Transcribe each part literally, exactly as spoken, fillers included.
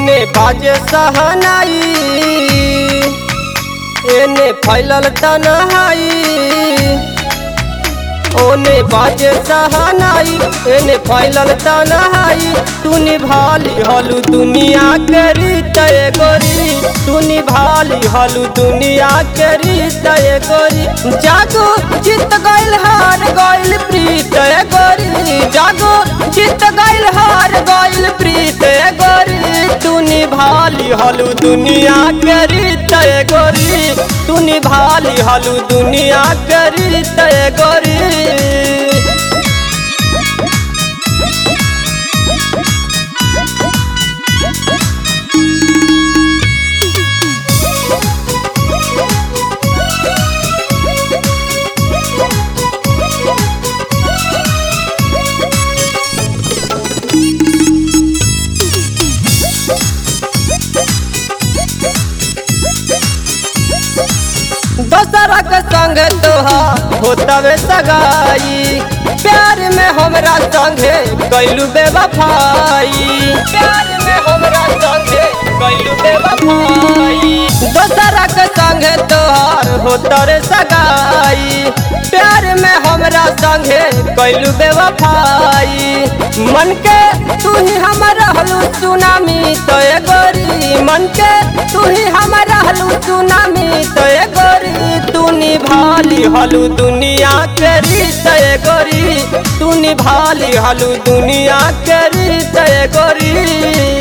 ओने बाजे सहनाई एने फैलल तन्हाई, ओने बाजे सहनाई एने फैलल तन्हाई। तू निभाली हलू दुनिया के रीत गोरी, तू निभाली हलू दुनिया के रीत गोरी। जागो जीत गइल हार गइल प्रीत गोरी, जागो जीत गइल हार गइल प्रीत गोरी। तू निभाली हलू दुनिया के रीत गोरी, तू निभाली हलू दुनिया के रीत गोरी। दोसरा के संग तोहार होतवे सगाई, प्यार में हमरा संगे कैलू बेवफाई, प्यार में हमरा संगे कैलू बेवफाई। दोसरा के संग तोहार होतरे सगाई, प्यार में हमरा संगे कैलू बेवफाई। मन के तू ही हमरा हलू सुनामी तो गोरी, मन के तू ही हमरा हलू सुनामी तो गोरी। तू निभाली हलू दुनिया के रीत गोरी, तू निभाली हलू दुनिया के रीत गोरी।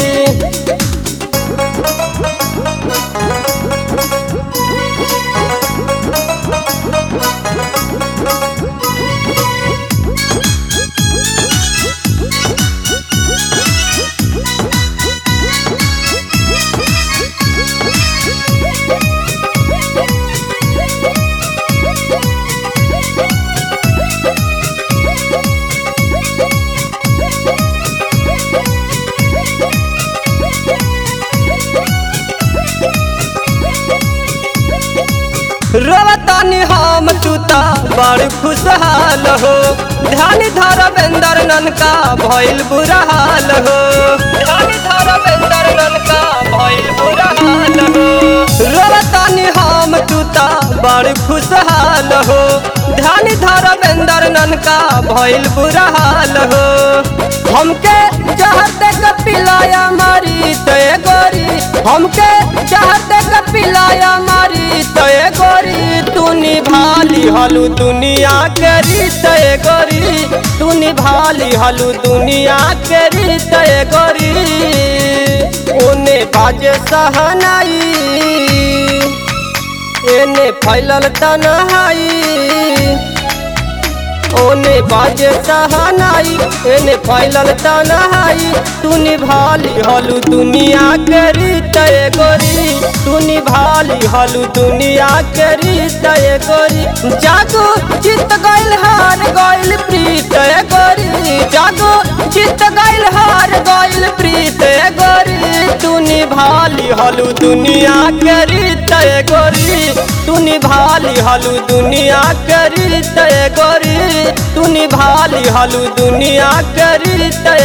रोवतानी हम तूता बड़ खुशहाल हो, ध्यान धरमेंद्र ननका भइल बुरा हाल हो, ध्यान धरमेंद्र ननका भइल बुरा हाल हो। रोवतानी हम तूता बड़ खुशहाल हो, ध्यान धरमेंद्र ननका भइल बुरा हाल हो। हमके जहर देख पिलाया मारी तो गोरी, हमके जहर देख पिलाया मारी तो गोरी। तू निभाली हलू दुनिया के रीत गोरी, तू निभाली हलू दुनिया के रीत गोरी। ओने बाजे सहनाई एने फैलल तन्हाई, ओने बाजे सहनाई एने फैलल तन्हाई। तू निभाली हलू दुनिया के रीत गोरी, तू निभाली हलू दुनिया के रीत गोरी। जागो जीत गइल हार गइल प्रीत गोरी, जागो जीत गइल हार गइल प्रीत गोरी। तू निभाली हलू दुनिया के रीत गोरी, तू निभाली हलू दुनिया के रीत गोरी, तू निभाली हलू दुनिया के रीत